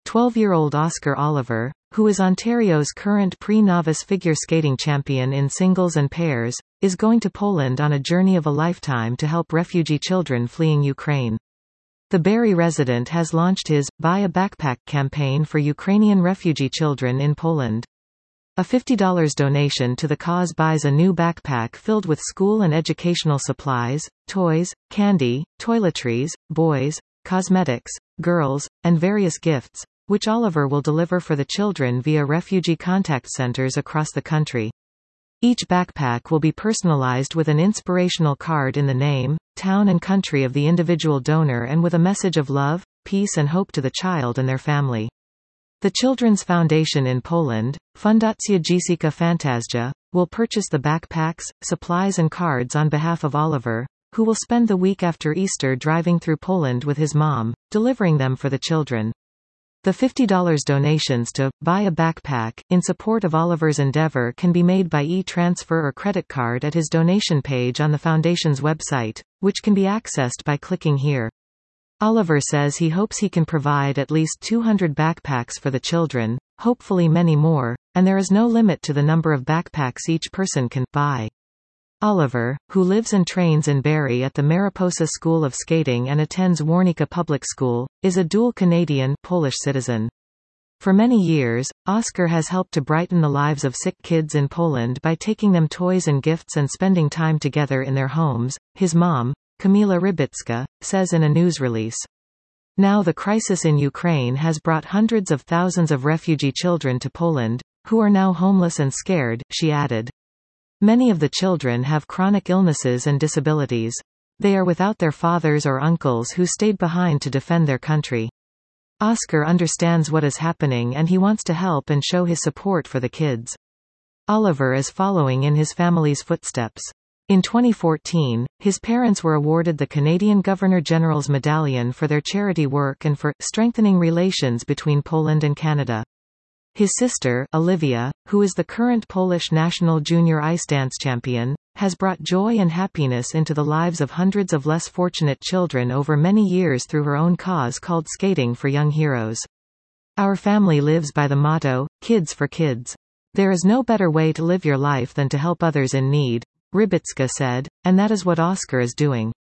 12-year-old Oscar Oliver, who is Ontario's current pre-novice figure skating champion in singles and pairs, is going to Poland on a journey of a lifetime to help refugee children fleeing Ukraine. The Barrie resident has launched his Buy a Backpack campaign for Ukrainian refugee children in Poland. A $50 donation to the cause buys a new backpack filled with school and educational supplies, toys, candy, toiletries, boys, cosmetics, girls, and various gifts, which Oliver will deliver for the children via refugee contact centers across the country. Each backpack will be personalized with an inspirational card in the name, town and country of the individual donor and with a message of love, peace and hope to the child and their family. The Children's Foundation in Poland, Fundacja Dziecka Fantazja, will purchase the backpacks, supplies and cards on behalf of Oliver, who will spend the week after Easter driving through Poland with his mom, delivering them for the children. The $50 donations to Buy a Backpack in support of Oliver's endeavor can be made by e-transfer or credit card at his donation page on the Foundation's website, which can be accessed by clicking here. Oliver says he hopes he can provide at least 200 backpacks for the children, hopefully many more, and there is no limit to the number of backpacks each person can buy. Oliver, who lives and trains in Barrie at the Mariposa School of Skating and attends Warnika Public School, is a dual Canadian-Polish citizen. For many years, Oscar has helped to brighten the lives of sick kids in Poland by taking them toys and gifts and spending time together in their homes, his mom, Kamila Rybicka, says in a news release. Now the crisis in Ukraine has brought hundreds of thousands of refugee children to Poland, who are now homeless and scared, she added. Many of the children have chronic illnesses and disabilities. They are without their fathers or uncles who stayed behind to defend their country. Oscar understands what is happening and he wants to help and show his support for the kids. Oliver is following in his family's footsteps. In 2014, his parents were awarded the Canadian Governor-General's Medallion for their charity work and for strengthening relations between Poland and Canada. His sister, Olivia, who is the current Polish national junior ice dance champion, has brought joy and happiness into the lives of hundreds of less fortunate children over many years through her own cause called Skating for Young Heroes. Our family lives by the motto, Kids for Kids. There is no better way to live your life than to help others in need, Rybicka said, and that is what Oscar is doing.